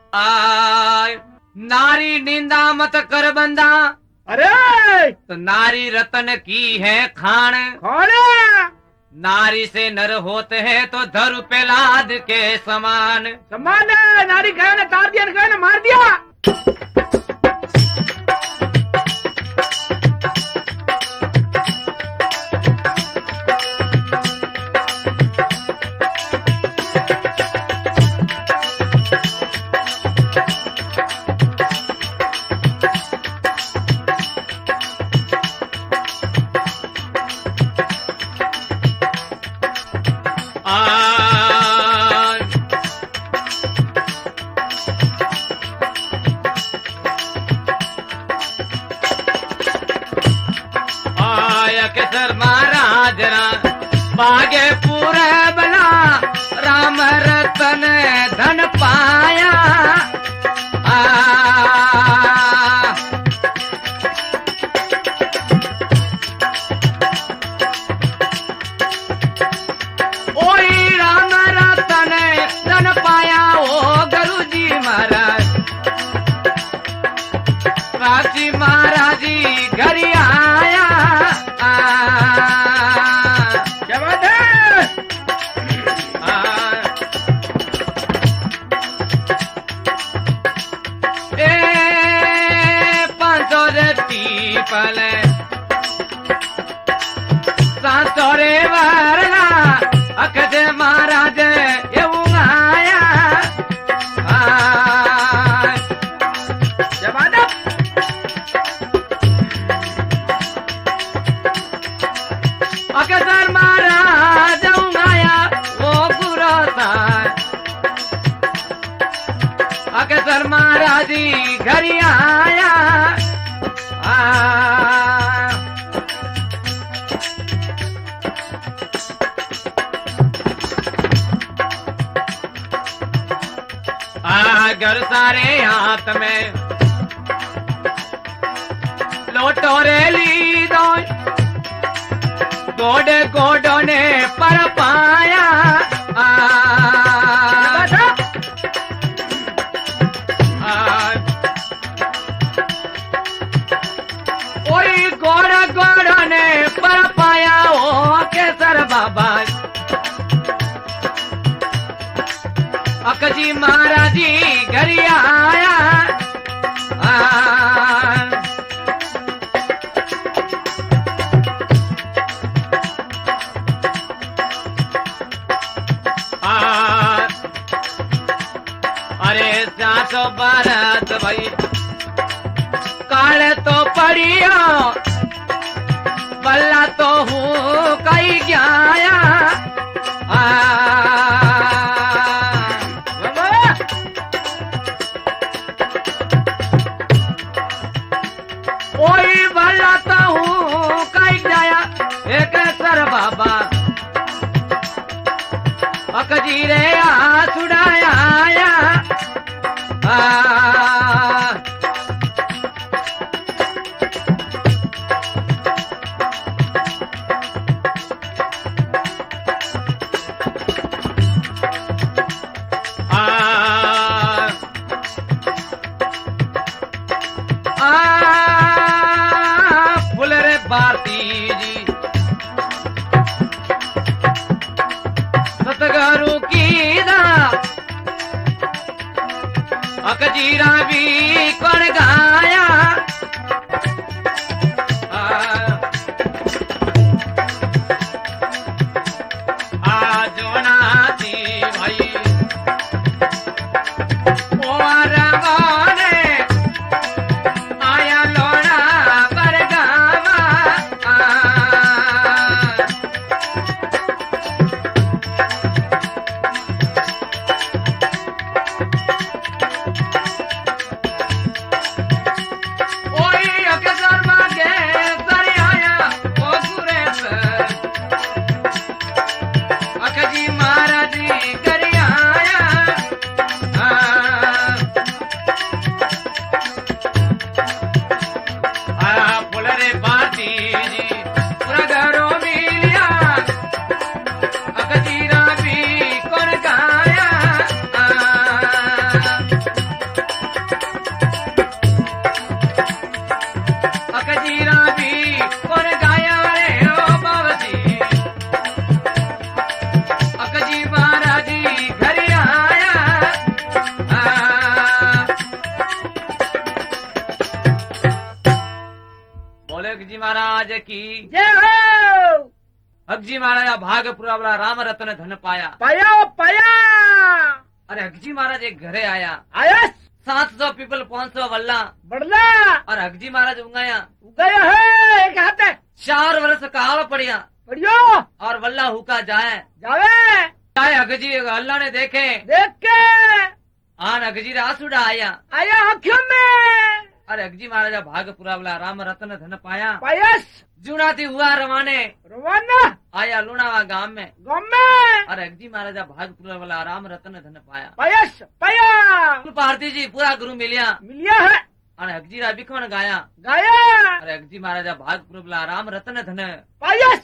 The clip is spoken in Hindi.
आय नारी निंदा मत कर बंदा, अरे तो नारी रतन की है खान। कौन? नारी से नर होते हैं तो धरु प्रहलाद के समान। समान है, नारी कहे ने तार दिया, कहे ने मार दिया। बागे पूरे बना राम रतन धन पाया। ओई राम रतन धन पाया। ओ गुरु जी महाराज राजी महाराज जी घर आया। सांतोरे वारला अखज महाराज एवं आया। अखजर महाराज एवं आया। वो गुरु अखजर महाराज घर आया। घर सारे हाथ में लोटोरे ली दो गोडे गोडो ने पर पाया। ओई गोड़ गोडो ने पर पाया। ओ केसर बाबा अकजी महाराज जी घर आया। अरे सासो बारात भाई काले तो पड़ियो बल्ला तो हूँ कई गया। ओई बल्लाता हूँ कई जाया। एक सर बाबा अकजीरे आ छुड़ाया। भारती जी सतगुरु की दा अकजीरा भी कौन गाया। आजोना थी भाई महाराज कर आया। महाराज की जय हो। अगजी महाराज भागपुरा वाला राम रतन धन पाया। पाया पाया। अरे अगजी महाराज एक घरे आया। आया 700 पीपल 500 वल्ला बढ़ला और अगजी महाराज उंगाया। गया है एक हाथ है 4 वर्ष काल पड़िया बढ़ियो और वल्ला हुका जाए जावे चाहे अगजी अल्लाह ने देखे देख के आन अगजी रासुडा आया। आया आँखों में अरे अगजी महाराजा भागपुरा वाला राम रतन धन पाया। पायस जुनाती हुआ रवाने रवाना आया लुणावा गांव में। गाँव में अरे अगजी महाराजा भागपुरा वाला राम रतन धन पाया। पायस पाया भारती जी पूरा गुरु मिलिया मिलिया है अरे अगजी रा बिखवन गाया। गाया अरे अगजी महाराजा भागपुरा वाला राम रतन धन पायस